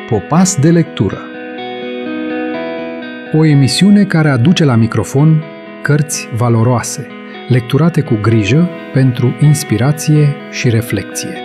Popas de lectură. O emisiune care aduce la microfon cărți valoroase, lecturate cu grijă pentru inspirație și reflecție.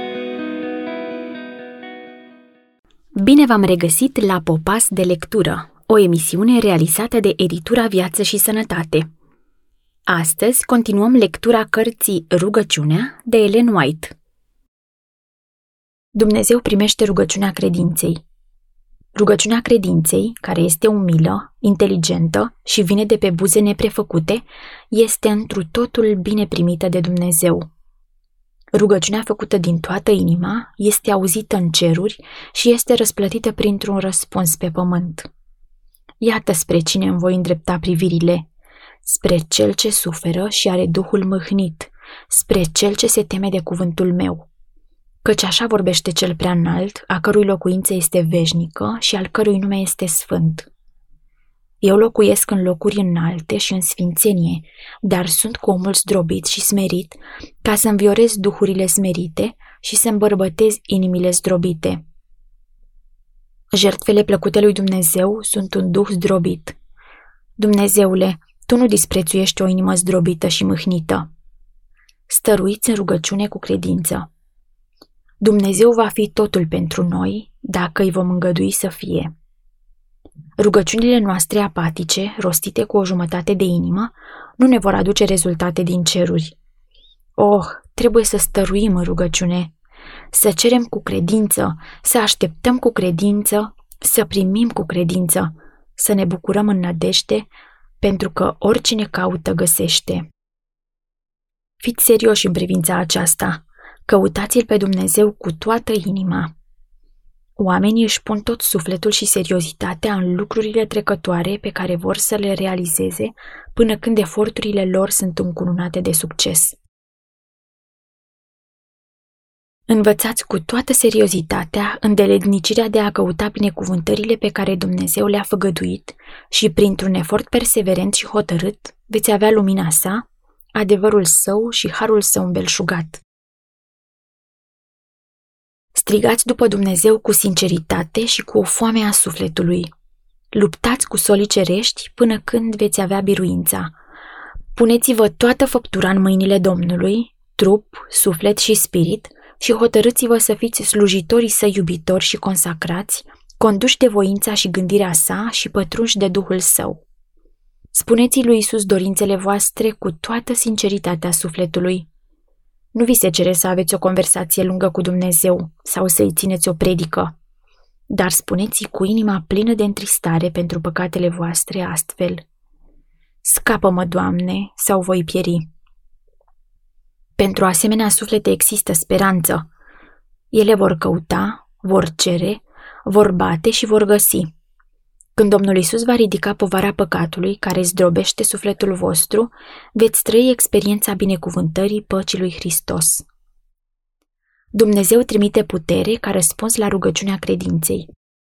Bine v-am regăsit la Popas de lectură, o emisiune realizată de Editura Viață și Sănătate. Astăzi continuăm lectura cărții Rugăciunea de Ellen White. Dumnezeu primește rugăciunea credinței. Rugăciunea credinței, care este umilă, inteligentă și vine de pe buze neprefăcute, este întru totul bine primită de Dumnezeu. Rugăciunea făcută din toată inima este auzită în ceruri și este răsplătită printr-un răspuns pe pământ. Iată spre cine îmi voi îndrepta privirile: spre cel ce suferă și are duhul mâhnit, spre cel ce se teme de cuvântul meu. Căci așa vorbește cel prea înalt, a cărui locuință este veșnică și al cărui nume este sfânt. Eu locuiesc în locuri înalte și în sfințenie, dar sunt cu omul zdrobit și smerit, ca să înviorez duhurile smerite și să îmbărbătez inimile zdrobite. Jertfele plăcute lui Dumnezeu sunt un duh zdrobit. Dumnezeule, Tu nu disprețuiești o inimă zdrobită și mâhnită. Stăruiți în rugăciune cu credință. Dumnezeu va fi totul pentru noi, dacă îi vom îngădui să fie. Rugăciunile noastre apatice, rostite cu o jumătate de inimă, nu ne vor aduce rezultate din ceruri. Trebuie să stăruim în rugăciune, să cerem cu credință, să așteptăm cu credință, să primim cu credință, să ne bucurăm în nădejde, pentru că oricine caută găsește. Fiți serioși în privința aceasta. Căutați-L pe Dumnezeu cu toată inima. Oamenii își pun tot sufletul și seriozitatea în lucrurile trecătoare pe care vor să le realizeze până când eforturile lor sunt încununate de succes. Învățați cu toată seriozitatea îndeletnicirea de a căuta binecuvântările pe care Dumnezeu le-a făgăduit și printr-un efort perseverent și hotărât veți avea lumina sa, adevărul său și harul său îmbelșugat. Strigați după Dumnezeu cu sinceritate și cu o foame a sufletului. Luptați cu solii cerești până când veți avea biruința. Puneți-vă toată făptura în mâinile Domnului, trup, suflet și spirit, și hotărâți-vă să fiți slujitorii săi iubitori și consacrați, conduși de voința și gândirea sa și pătrunși de Duhul său. Spuneți lui Iisus dorințele voastre cu toată sinceritatea sufletului. Nu vi se cere să aveți o conversație lungă cu Dumnezeu sau să-i țineți o predică, dar spuneți-i cu inima plină de întristare pentru păcatele voastre astfel: Scapă-mă, Doamne, sau voi pieri. Pentru asemenea suflete există speranță. Ele vor căuta, vor cere, vor bate și vor găsi. Când Domnul Iisus va ridica povara păcatului care zdrobește sufletul vostru, veți trăi experiența binecuvântării păcii lui Hristos. Dumnezeu trimite putere ca răspuns la rugăciunea credinței.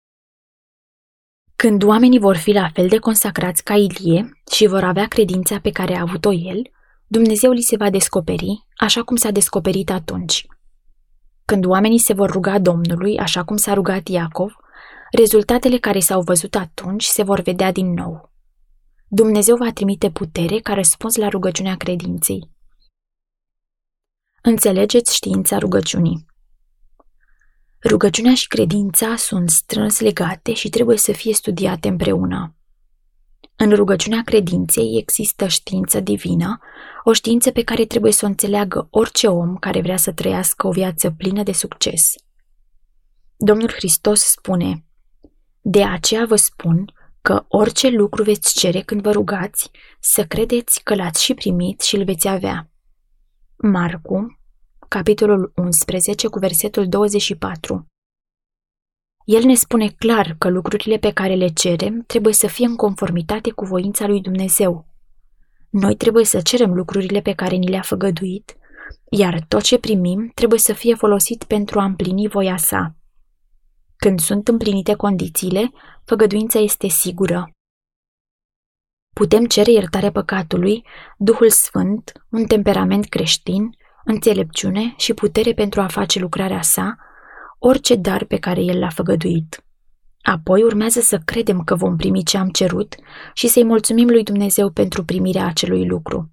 Când oamenii vor fi la fel de consacrați ca Ilie și vor avea credința pe care a avut-o el, Dumnezeu li se va descoperi, așa cum s-a descoperit atunci. Când oamenii se vor ruga Domnului, așa cum s-a rugat Iacov, rezultatele care s-au văzut atunci se vor vedea din nou. Dumnezeu va trimite putere ca răspuns la rugăciunea credinței. Înțelegeți știința rugăciunii. Rugăciunea și credința sunt strâns legate și trebuie să fie studiate împreună. În rugăciunea credinței există știință divină, o știință pe care trebuie să o înțeleagă orice om care vrea să trăiască o viață plină de succes. Domnul Hristos spune: De aceea vă spun că orice lucru veți cere când vă rugați, să credeți că l-ați și primit și îl veți avea. Marcu, capitolul 11, cu versetul 24. El ne spune clar că lucrurile pe care le cerem trebuie să fie în conformitate cu voința lui Dumnezeu. Noi trebuie să cerem lucrurile pe care ni le-a făgăduit, iar tot ce primim trebuie să fie folosit pentru a împlini voia sa. Când sunt împlinite condițiile, făgăduința este sigură. Putem cere iertarea păcatului, Duhul Sfânt, un temperament creștin, înțelepciune și putere pentru a face lucrarea sa, orice dar pe care El l-a făgăduit. Apoi urmează să credem că vom primi ce am cerut și să-i mulțumim lui Dumnezeu pentru primirea acelui lucru.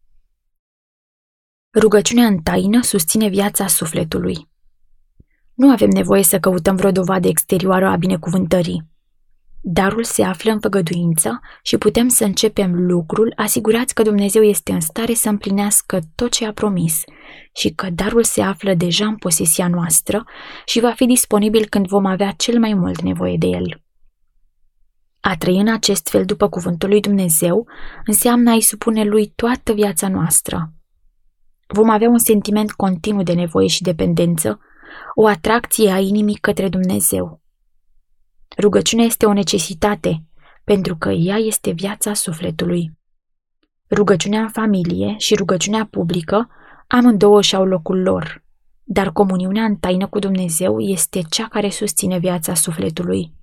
Rugăciunea în taină susține viața sufletului. Nu avem nevoie să căutăm vreo dovadă exterioară a binecuvântării. Darul se află în făgăduință și putem să începem lucrul asigurați că Dumnezeu este în stare să împlinească tot ce a promis și că darul se află deja în posesia noastră și va fi disponibil când vom avea cel mai mult nevoie de el. A trăi în acest fel după cuvântul lui Dumnezeu înseamnă a-i supune lui toată viața noastră. Vom avea un sentiment continuu de nevoie și dependență, o atracție a inimii către Dumnezeu. Rugăciunea este o necesitate, pentru că ea este viața sufletului. Rugăciunea în familie și rugăciunea publică, amândouă și-au locul lor, dar comuniunea în taină cu Dumnezeu este cea care susține viața sufletului.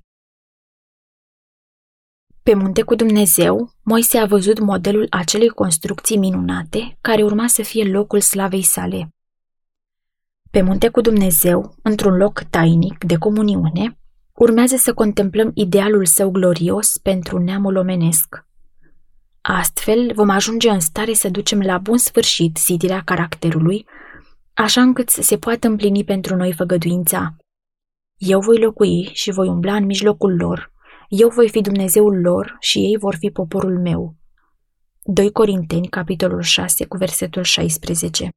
Pe munte cu Dumnezeu, Moise a văzut modelul acelei construcții minunate care urma să fie locul slavei sale. Pe munte cu Dumnezeu, într-un loc tainic de comuniune, urmează să contemplăm idealul său glorios pentru neamul omenesc. Astfel, vom ajunge în stare să ducem la bun sfârșit zidirea caracterului, așa încât să se poată împlini pentru noi făgăduința: eu voi locui și voi umbla în mijlocul lor, eu voi fi Dumnezeul lor și ei vor fi poporul meu. 2 Corinteni, capitolul 6, cu versetul 16.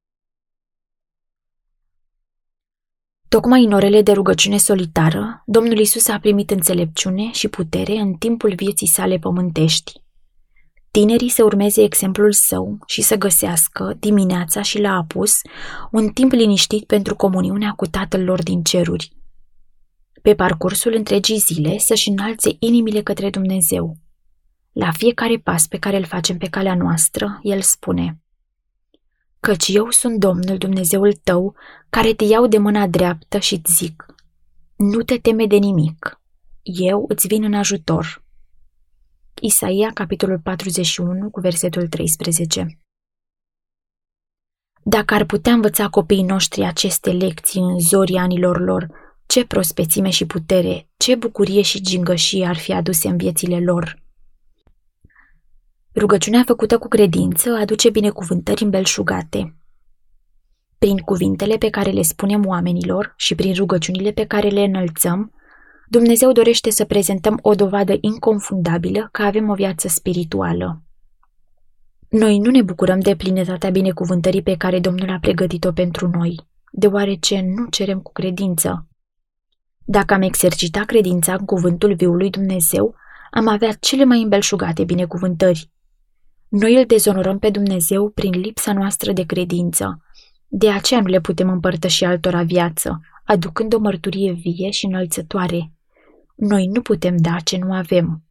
Tocmai în orele de rugăciune solitară, Domnul Iisus a primit înțelepciune și putere în timpul vieții sale pământești. Tinerii să urmeze exemplul său și să găsească, dimineața și la apus, un timp liniștit pentru comuniunea cu Tatăl lor din ceruri. Pe parcursul întregii zile să-și înalțe inimile către Dumnezeu. La fiecare pas pe care îl facem pe calea noastră, El spune: căci eu sunt Domnul Dumnezeul tău, care te iau de mâna dreaptă și îți zic: nu te teme de nimic, eu îți vin în ajutor. Isaia, capitolul 41, cu versetul 13. Dacă ar putea învăța copiii noștri aceste lecții în zorii anilor lor, ce prospețime și putere, ce bucurie și gingășie ar fi aduse în viețile lor. Rugăciunea făcută cu credință aduce binecuvântări îmbelșugate. Prin cuvintele pe care le spunem oamenilor și prin rugăciunile pe care le înălțăm, Dumnezeu dorește să prezentăm o dovadă inconfundabilă că avem o viață spirituală. Noi nu ne bucurăm de plinătatea binecuvântării pe care Domnul a pregătit-o pentru noi, deoarece nu cerem cu credință. Dacă am exercita credința în cuvântul viului Dumnezeu, am avea cele mai îmbelșugate binecuvântări. Noi îl dezonorăm pe Dumnezeu prin lipsa noastră de credință. De aceea nu le putem împărtăși altora viață, aducând o mărturie vie și înălțătoare. Noi nu putem da ce nu avem.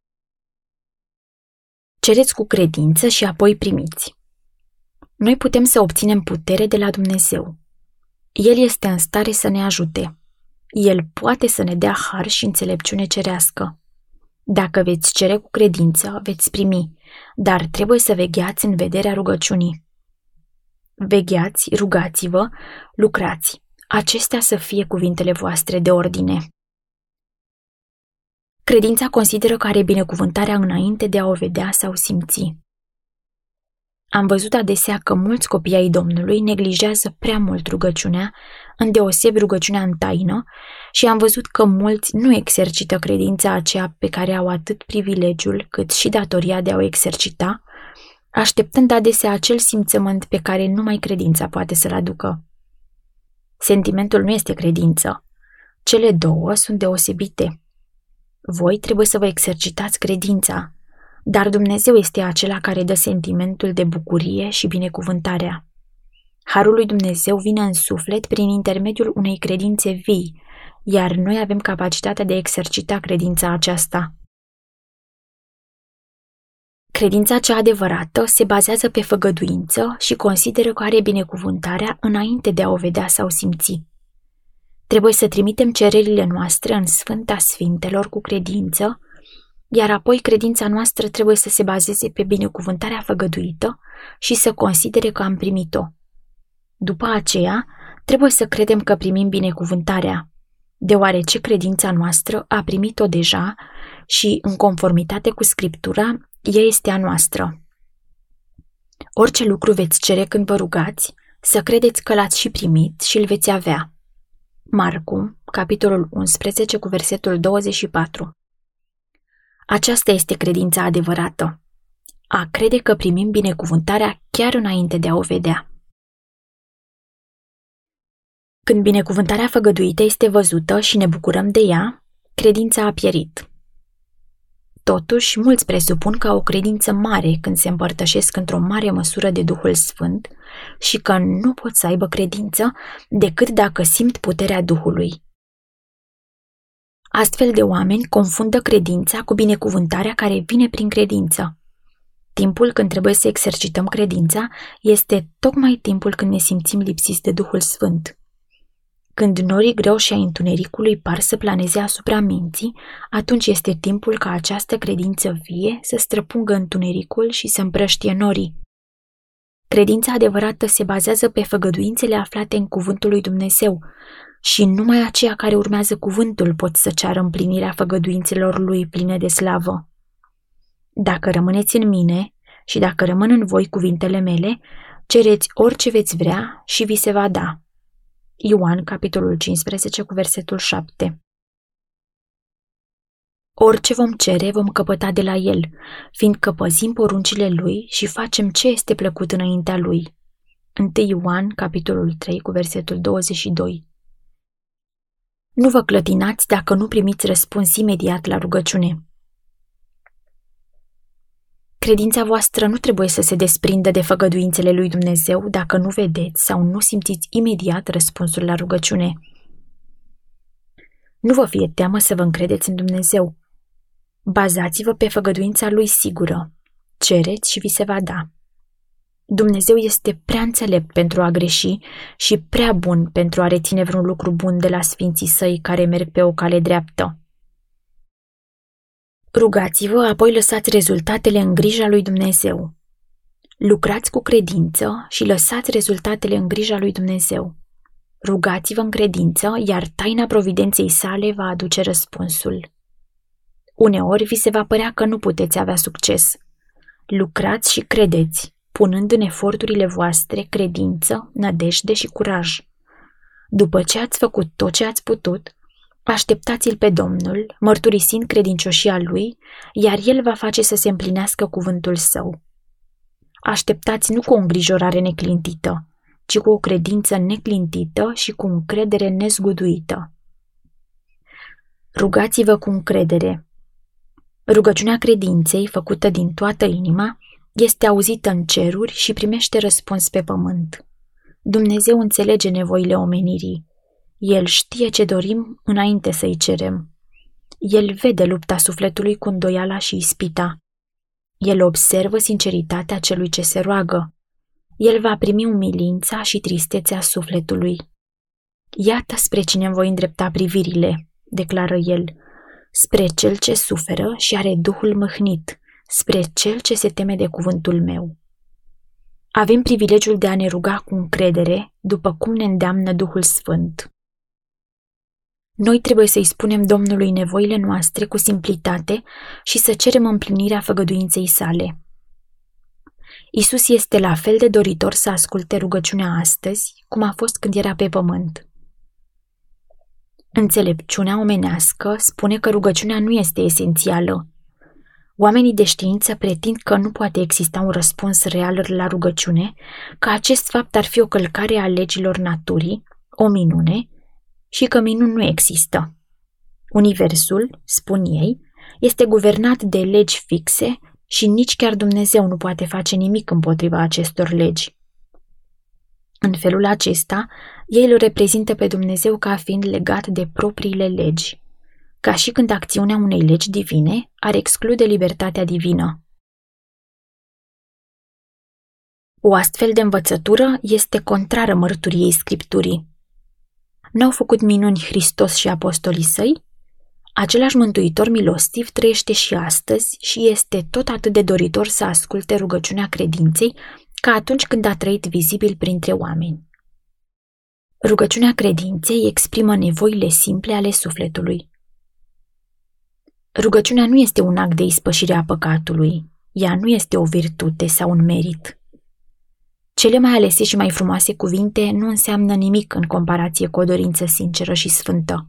Cereți cu credință și apoi primiți. Noi putem să obținem putere de la Dumnezeu. El este în stare să ne ajute. El poate să ne dea har și înțelepciune cerească. Dacă veți cere cu credință, veți primi, dar trebuie să vegheați în vederea rugăciunii. Vegheați, rugați-vă, lucrați. Acestea să fie cuvintele voastre de ordine. Credința consideră că are binecuvântarea înainte de a o vedea sau simți. Am văzut adesea că mulți copii ai Domnului neglijează prea mult rugăciunea, îndeosebi rugăciunea în taină, și am văzut că mulți nu exercită credința aceea pe care au atât privilegiul cât și datoria de a o exercita, așteptând adesea acel simțământ pe care numai credința poate să-l aducă. Sentimentul nu este credință. Cele două sunt deosebite. Voi trebuie să vă exercitați credința, dar Dumnezeu este acela care dă sentimentul de bucurie și binecuvântarea. Harul lui Dumnezeu vine în suflet prin intermediul unei credințe vii, iar noi avem capacitatea de a exercita credința aceasta. Credința cea adevărată se bazează pe făgăduință și consideră că are binecuvântarea înainte de a o vedea sau simți. Trebuie să trimitem cererile noastre în Sfânta Sfintelor cu credință, iar apoi credința noastră trebuie să se bazeze pe binecuvântarea făgăduită și să considere că am primit-o. După aceea, trebuie să credem că primim binecuvântarea. deoarece credința noastră a primit-o deja și, în conformitate cu Scriptura, ea este a noastră. Orice lucru veți cere când vă rugați, să credeți că l-ați și primit și îl veți avea. Marcu, capitolul 11, cu versetul 24. Aceasta este credința adevărată. A crede că primim binecuvântarea chiar înainte de a o vedea. Când binecuvântarea făgăduită este văzută și ne bucurăm de ea, credința a pierit. Totuși, mulți presupun că au o credință mare când se împărtășesc într-o mare măsură de Duhul Sfânt și că nu pot să aibă credință decât dacă simt puterea Duhului. Astfel de oameni confundă credința cu binecuvântarea care vine prin credință. Timpul când trebuie să exercităm credința este tocmai timpul când ne simțim lipsiți de Duhul Sfânt. Când norii greuși ai întunericului par să planeze asupra minții, atunci este timpul ca această credință vie să străpungă întunericul și să împrăștie norii. Credința adevărată se bazează pe făgăduințele aflate în cuvântul lui Dumnezeu și numai aceia care urmează cuvântul pot să ceară împlinirea făgăduințelor lui pline de slavă. Dacă rămâneți în mine și dacă rămân în voi cuvintele mele, cereți orice veți vrea și vi se va da. Ioan, capitolul 15, cu versetul 7. Orice vom cere, vom căpăta de la El, fiindcă păzim poruncile Lui și facem ce este plăcut înaintea Lui. 1 Ioan, capitolul 3, cu versetul 22. Nu vă clătinați dacă nu primiți răspuns imediat la rugăciune. Credința voastră nu trebuie să se desprindă de făgăduințele lui Dumnezeu dacă nu vedeți sau nu simțiți imediat răspunsul la rugăciune. Nu vă fie teamă să vă încredeți în Dumnezeu. Bazați-vă pe făgăduința lui sigură. Cereți și vi se va da. Dumnezeu este prea înțelept pentru a greși și prea bun pentru a reține vreun lucru bun de la sfinții săi care merg pe o cale dreaptă. Rugați-vă, apoi lăsați rezultatele în grija lui Dumnezeu. Lucrați cu credință și lăsați rezultatele în grija lui Dumnezeu. Rugați-vă în credință, iar taina providenței sale va aduce răspunsul. Uneori vi se va părea că nu puteți avea succes. Lucrați și credeți, punând în eforturile voastre credință, nădejde și curaj. După ce ați făcut tot ce ați putut, așteptați-l pe Domnul, mărturisind credincioșia lui, iar el va face să se împlinească cuvântul său. Așteptați nu cu o îngrijorare neclintită, ci cu o credință neclintită și cu încredere nezguduită. Rugați-vă cu încredere. Rugăciunea credinței, făcută din toată inima, este auzită în ceruri și primește răspuns pe pământ. Dumnezeu înțelege nevoile omenirii. El știe ce dorim înainte să-i cerem. El vede lupta sufletului cu îndoiala și ispita. El observă sinceritatea celui ce se roagă. El va primi umilința și tristețea sufletului. Iată spre cine îmi voi îndrepta privirile, declară el, spre cel ce suferă și are duhul mâhnit, spre cel ce se teme de cuvântul meu. Avem privilegiul de a ne ruga cu încredere, după cum ne îndeamnă Duhul Sfânt. Noi trebuie să-i spunem Domnului nevoile noastre cu simplitate și să cerem împlinirea făgăduinței sale. Iisus este la fel de doritor să asculte rugăciunea astăzi, cum a fost când era pe pământ. Înțelepciunea omenească spune că rugăciunea nu este esențială. Oamenii de știință pretind că nu poate exista un răspuns real la rugăciune, că acest fapt ar fi o călcare a legilor naturii, o minune, și că minuni nu există. Universul, spun ei, este guvernat de legi fixe și nici chiar Dumnezeu nu poate face nimic împotriva acestor legi. În felul acesta, ei îl reprezintă pe Dumnezeu ca fiind legat de propriile legi, ca și când acțiunea unei legi divine ar exclude libertatea divină. O astfel de învățătură este contrară mărturiei Scripturii. N-au făcut minuni Hristos și apostolii săi? Același mântuitor milostiv trăiește și astăzi și este tot atât de doritor să asculte rugăciunea credinței ca atunci când a trăit vizibil printre oameni. Rugăciunea credinței exprimă nevoile simple ale sufletului. Rugăciunea nu este un act de ispășire a păcatului. Ea nu este o virtute sau un merit. Cele mai alese și mai frumoase cuvinte nu înseamnă nimic în comparație cu o dorință sinceră și sfântă.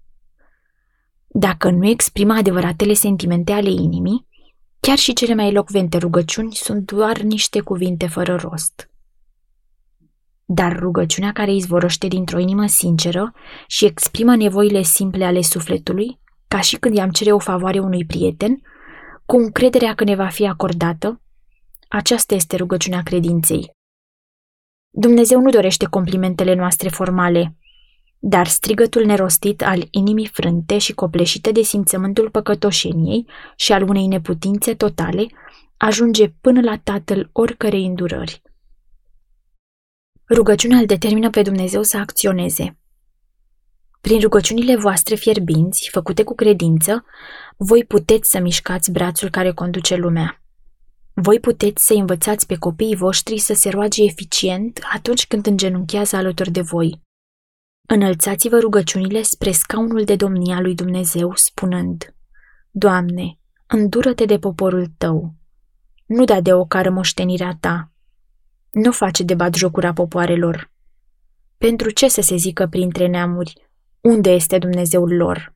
Dacă nu exprimă adevăratele sentimente ale inimii, chiar și cele mai elocvente rugăciuni sunt doar niște cuvinte fără rost. Dar rugăciunea care izvorăște dintr-o inimă sinceră și exprimă nevoile simple ale sufletului, ca și când i-am cere o favoare unui prieten, cu încrederea că ne va fi acordată, aceasta este rugăciunea credinței. Dumnezeu nu dorește complimentele noastre formale, dar strigătul nerostit al inimii frânte și copleșite de simțământul păcătoșeniei și al unei neputințe totale ajunge până la Tatăl oricărei îndurări. Rugăciunea îl determină pe Dumnezeu să acționeze. Prin rugăciunile voastre fierbinți, făcute cu credință, voi puteți să mișcați brațul care conduce lumea. Voi puteți să învățați pe copiii voștri să se roage eficient atunci când îngenunchează alături de voi. Înălțați-vă rugăciunile spre scaunul de domnie al lui Dumnezeu, spunând: Doamne, îndură-te de poporul Tău. Nu da de ocară moștenirea Ta. Nu face de batjocura popoarelor. Pentru ce să se zică printre neamuri: unde este Dumnezeul lor?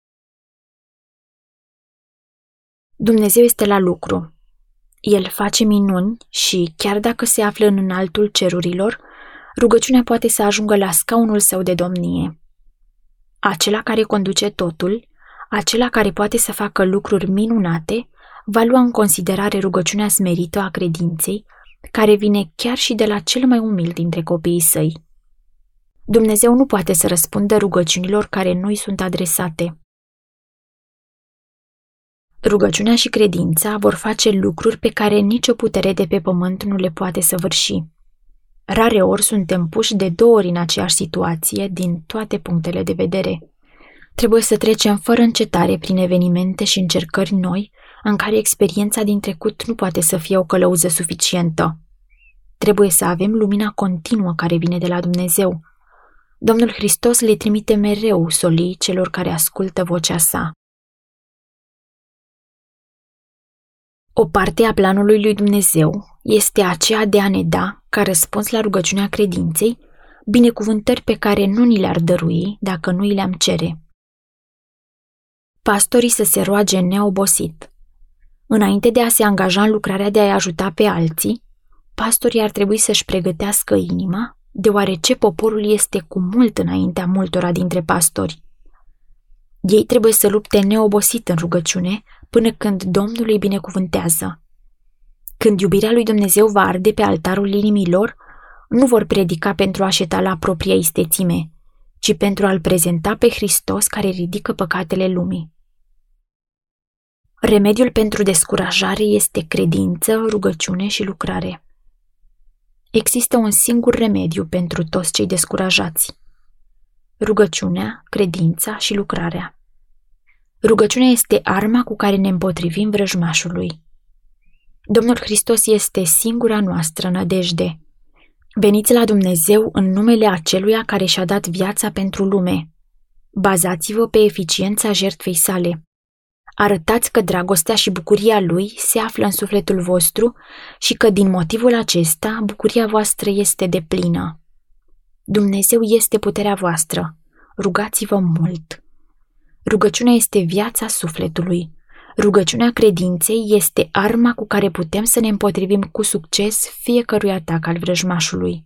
Dumnezeu este la lucru. El face minuni și, chiar dacă se află în înaltul cerurilor, rugăciunea poate să ajungă la scaunul său de domnie. Acela care conduce totul, acela care poate să facă lucruri minunate, va lua în considerare rugăciunea smerită a credinței, care vine chiar și de la cel mai umil dintre copiii săi. Dumnezeu nu poate să răspundă rugăciunilor care nu-i sunt adresate. Rugăciunea și credința vor face lucruri pe care nicio putere de pe pământ nu le poate săvârși. Rare ori suntem puși de 2 ori în aceeași situație din toate punctele de vedere. Trebuie să trecem fără încetare prin evenimente și încercări noi, în care experiența din trecut nu poate să fie o călăuză suficientă. Trebuie să avem lumina continuă care vine de la Dumnezeu. Domnul Hristos le trimite mereu solii celor care ascultă vocea sa. O parte a planului lui Dumnezeu este aceea de a ne da, ca răspuns la rugăciunea credinței, binecuvântări pe care nu ni le-ar dărui dacă nu i le-am cere. Pastorii să se roage neobosit. Înainte de a se angaja în lucrarea de a-i ajuta pe alții, pastorii ar trebui să-și pregătească inima, deoarece poporul este cu mult înaintea multora dintre pastori. Ei trebuie să lupte neobosit în rugăciune până când Domnul îi binecuvântează. Când iubirea lui Dumnezeu va arde pe altarul inimii lor, nu vor predica pentru a-și etala propria istețime, ci pentru a-L prezenta pe Hristos care ridică păcatele lumii. Remediul pentru descurajare este credință, rugăciune și lucrare. Există un singur remediu pentru toți cei descurajați: rugăciunea, credința și lucrarea. Rugăciunea este arma cu care ne împotrivim vrăjmașului. Domnul Hristos este singura noastră nădejde. Veniți la Dumnezeu în numele aceluia care și-a dat viața pentru lume. Bazați-vă pe eficiența jertfei sale. Arătați că dragostea și bucuria Lui se află în sufletul vostru și că din motivul acesta bucuria voastră este deplină. Dumnezeu este puterea voastră. Rugați-vă mult. Rugăciunea este viața sufletului. Rugăciunea credinței este arma cu care putem să ne împotrivim cu succes fiecărui atac al vrăjmașului.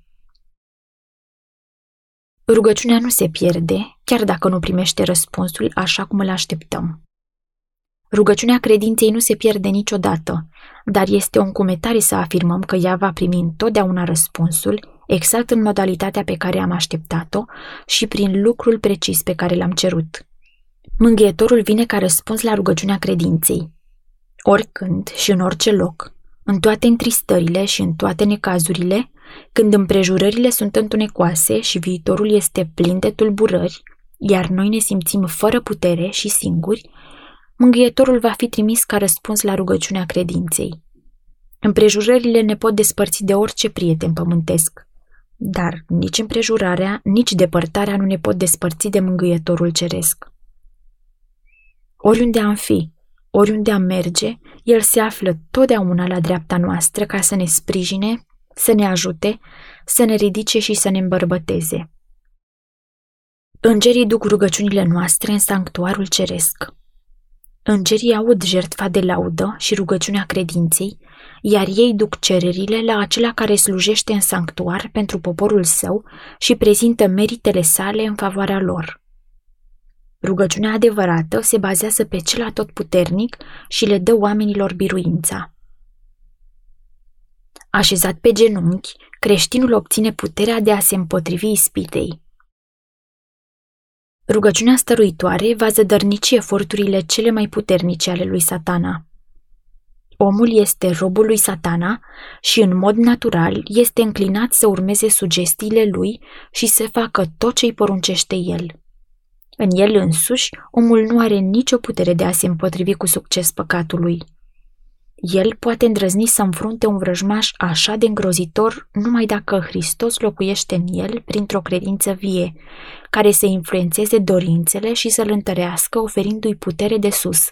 Rugăciunea nu se pierde, chiar dacă nu primește răspunsul așa cum îl așteptăm. Rugăciunea credinței nu se pierde niciodată, dar este o încumetare să afirmăm că ea va primi întotdeauna răspunsul, exact în modalitatea pe care am așteptat-o și prin lucrul precis pe care l-am cerut. Mângâietorul vine ca răspuns la rugăciunea credinței. Oricând și în orice loc, în toate întristările și în toate necazurile, când împrejurările sunt întunecoase și viitorul este plin de tulburări, iar noi ne simțim fără putere și singuri, Mângâietorul va fi trimis ca răspuns la rugăciunea credinței. Împrejurările ne pot despărți de orice prieten pământesc, Dar nici împrejurarea, nici depărtarea nu ne pot despărți de Mângâietorul Ceresc. Oriunde am fi, oriunde am merge, El se află totdeauna la dreapta noastră ca să ne sprijine, să ne ajute, să ne ridice și să ne îmbărbăteze. Îngerii duc rugăciunile noastre în sanctuarul ceresc. Îngerii aud jertfa de laudă și rugăciunea credinței, iar ei duc cererile la acela care slujește în sanctuar pentru poporul său și prezintă meritele sale în favoarea lor. Rugăciunea adevărată se bazează pe cel atotputernic și le dă oamenilor biruința. Așezat pe genunchi, creștinul obține puterea de a se împotrivi ispitei. Rugăciunea stăruitoare va zădărnici eforturile cele mai puternice ale lui Satana. Omul este robul lui Satana și în mod natural este înclinat să urmeze sugestiile lui și să facă tot ce îi poruncește el. În el însuși, omul nu are nicio putere de a se împotrivi cu succes păcatului. El poate îndrăzni să înfrunte un vrăjmaș așa de îngrozitor numai dacă Hristos locuiește în el printr-o credință vie, care să influențeze dorințele și să-l întărească, oferindu-i putere de sus.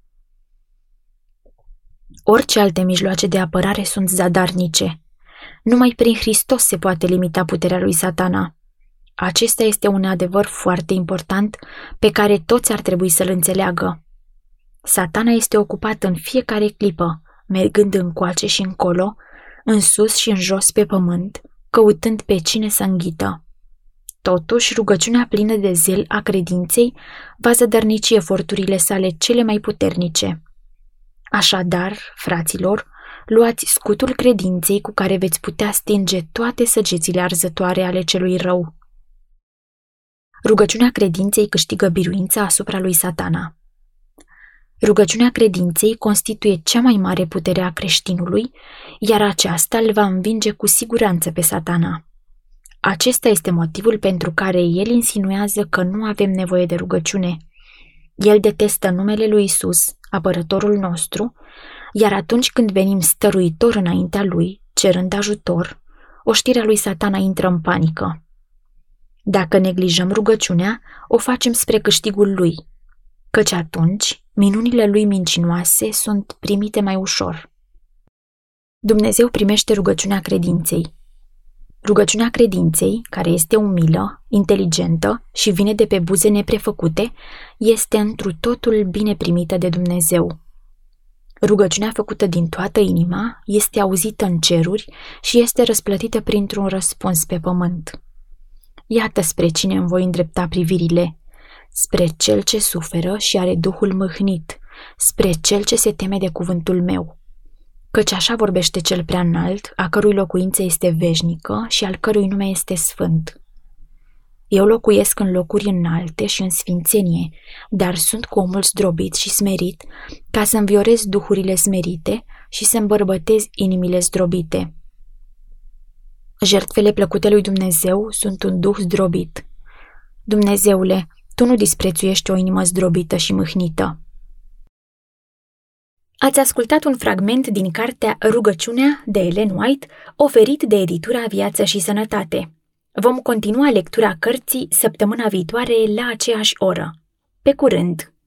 Orice alte mijloace de apărare sunt zadarnice. Numai prin Hristos se poate limita puterea lui Satana. Acesta este un adevăr foarte important pe care toți ar trebui să-l înțeleagă. Satana este ocupat în fiecare clipă, mergând încoace și încolo, în sus și în jos pe pământ, căutând pe cine să înghită. Totuși, rugăciunea plină de zel a credinței va zădărnici eforturile sale cele mai puternice. Așadar, fraților, luați scutul credinței cu care veți putea stinge toate săgețile arzătoare ale celui rău. Rugăciunea credinței câștigă biruința asupra lui Satana. Rugăciunea credinței constituie cea mai mare putere a creștinului, iar aceasta îl va învinge cu siguranță pe Satana. Acesta este motivul pentru care el insinuează că nu avem nevoie de rugăciune. El detestă numele lui Isus, apărătorul nostru, iar atunci când venim stăruitor înaintea lui, cerând ajutor, oștirea lui Satana intră în panică. Dacă neglijăm rugăciunea, o facem spre câștigul lui, căci atunci minunile lui mincinoase sunt primite mai ușor. Dumnezeu primește rugăciunea credinței. Rugăciunea credinței, care este umilă, inteligentă și vine de pe buze neprefăcute, este întru totul bine primită de Dumnezeu. Rugăciunea făcută din toată inima este auzită în ceruri și este răsplătită printr-un răspuns pe pământ. Iată spre cine îmi voi îndrepta privirile, spre cel ce suferă și are duhul mâhnit, spre cel ce se teme de cuvântul meu. Căci așa vorbește cel prea înalt, a cărui locuință este veșnică și al cărui nume este sfânt. Eu locuiesc în locuri înalte și în sfințenie, dar sunt cu omul zdrobit și smerit, ca să înviorez duhurile smerite și să îmbărbătez inimile zdrobite. Jertfele plăcute lui Dumnezeu sunt un duh zdrobit. Dumnezeule, Tu nu disprețuiești o inimă zdrobită și mâhnită. Ați ascultat un fragment din cartea Rugăciunea de Ellen White, oferit de editura Viață și Sănătate. Vom continua lectura cărții săptămâna viitoare la aceeași oră. Pe curând!